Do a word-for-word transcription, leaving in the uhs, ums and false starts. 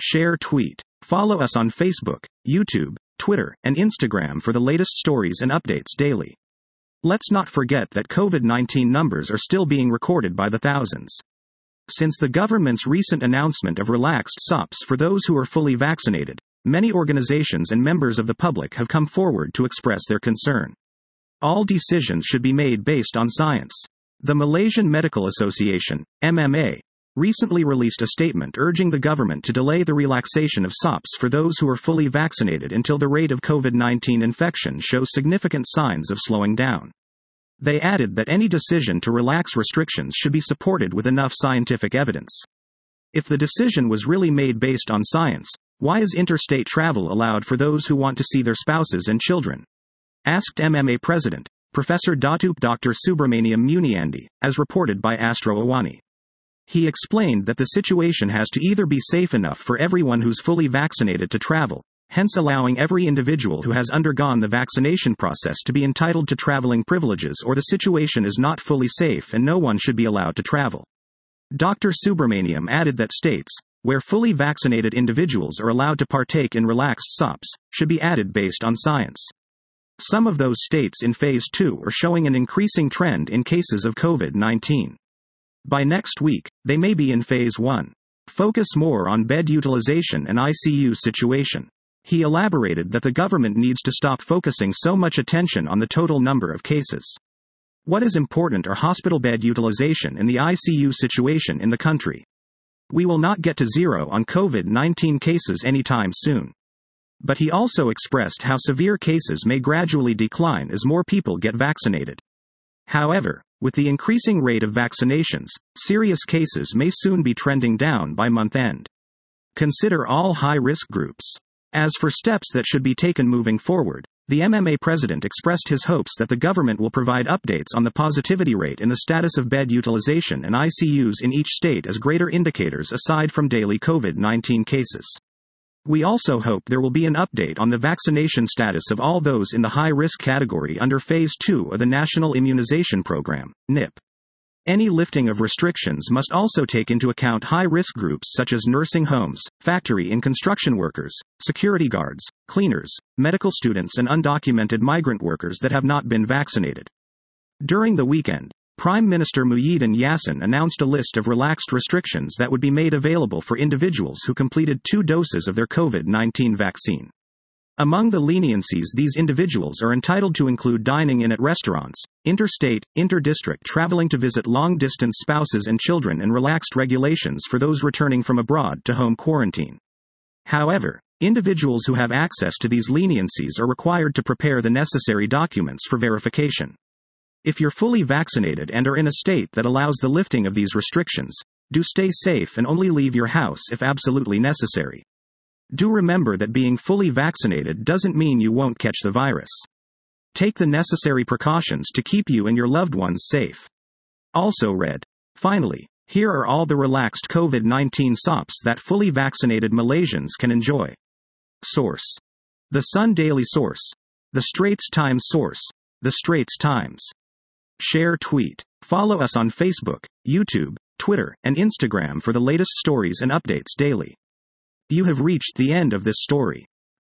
Share, tweet. Follow us on Facebook, YouTube, Twitter, and Instagram for the latest stories and updates daily. Let's not forget that COVID nineteen numbers are still being recorded by the thousands. Since the government's recent announcement of relaxed S O Ps for those who are fully vaccinated, many organizations and members of the public have come forward to express their concern. All decisions should be made based on science. The Malaysian Medical Association, M M A, recently released a statement urging the government to delay the relaxation of S O Ps for those who are fully vaccinated until the rate of COVID nineteen infection shows significant signs of slowing down. They added that any decision to relax restrictions should be supported with enough scientific evidence. If the decision was really made based on science, why is interstate travel allowed for those who want to see their spouses and children? Asked M M A President, Professor Datuk Doctor Subramaniam Muniandi, as reported by Astro Awani. He explained that the situation has to either be safe enough for everyone who's fully vaccinated to travel, hence allowing every individual who has undergone the vaccination process to be entitled to traveling privileges, or the situation is not fully safe and no one should be allowed to travel. Doctor Subramaniam added that states, where fully vaccinated individuals are allowed to partake in relaxed S O Ps, should be added based on science. Some of those states in Phase two are showing an increasing trend in cases of COVID nineteen. By next week, they may be in Phase one. Focus more on bed utilization and I C U situation. He elaborated that the government needs to stop focusing so much attention on the total number of cases. What is important are hospital bed utilization and the I C U situation in the country. We will not get to zero on COVID nineteen cases anytime soon. But he also expressed how severe cases may gradually decline as more people get vaccinated. However, with the increasing rate of vaccinations, serious cases may soon be trending down by month end. Consider all high-risk groups. As for steps that should be taken moving forward, the M M A president expressed his hopes that the government will provide updates on the positivity rate and the status of bed utilization and I C Us in each state as greater indicators aside from daily COVID nineteen cases. We also hope there will be an update on the vaccination status of all those in the high-risk category under Phase two of the National Immunization Program, N I P. Any lifting of restrictions must also take into account high-risk groups such as nursing homes, factory and construction workers, security guards, cleaners, medical students and undocumented migrant workers that have not been vaccinated. During the weekend, Prime Minister Muhyiddin Yassin announced a list of relaxed restrictions that would be made available for individuals who completed two doses of their COVID nineteen vaccine. Among the leniencies these individuals are entitled to include dining in at restaurants, interstate, inter-district traveling to visit long-distance spouses and children, and relaxed regulations for those returning from abroad to home quarantine. However, individuals who have access to these leniencies are required to prepare the necessary documents for verification. If you're fully vaccinated and are in a state that allows the lifting of these restrictions, do stay safe and only leave your house if absolutely necessary. Do remember that being fully vaccinated doesn't mean you won't catch the virus. Take the necessary precautions to keep you and your loved ones safe. Also read. Finally, here are all the relaxed COVID nineteen S O Ps that fully vaccinated Malaysians can enjoy. Source: The Sun Daily Source. The Straits Times Source. The Straits Times. Share, tweet. Follow us on Facebook, YouTube, Twitter, and Instagram for the latest stories and updates daily. You have reached the end of this story.